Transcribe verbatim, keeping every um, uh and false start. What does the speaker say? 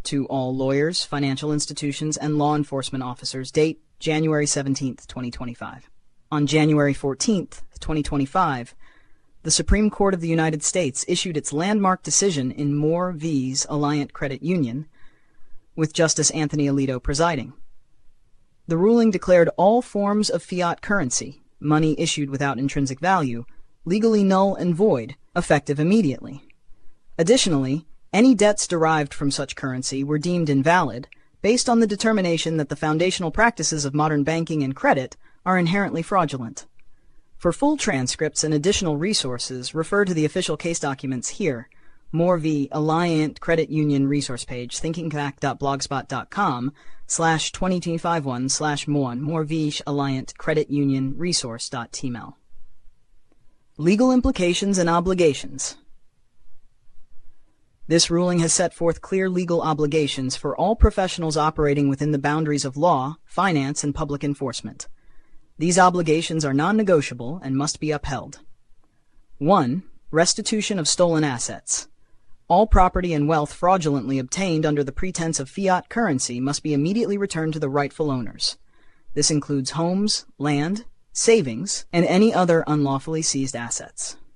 to all lawyers, financial institutions, and law enforcement officers. Date, January seventeenth, twenty twenty-five. On January fourteenth, twenty twenty-five, the Supreme Court of the United States issued its landmark decision in Moore v's Alliant Credit Union, with Justice Anthony Alito presiding. The ruling declared all forms of fiat currency, money issued without intrinsic value, legally null and void, effective immediately. Additionally, any debts derived from such currency were deemed invalid based on the determination that the foundational practices of modern banking and credit are inherently fraudulent. For full transcripts and additional resources, refer to the official case documents here. Moore v. Alliant Credit Union resource page, thinkingback.blogspot.com slash twenty twenty-five one slash more Moore v. Alliant Credit Union resource.tml. Legal implications and obligations. This ruling has set forth clear legal obligations for all professionals operating within the boundaries of law, finance, and public enforcement. These obligations are non-negotiable and must be upheld. one. Restitution of stolen assets. All property and wealth fraudulently obtained under the pretense of fiat currency must be immediately returned to the rightful owners. This includes homes, land, savings, and any other unlawfully seized assets.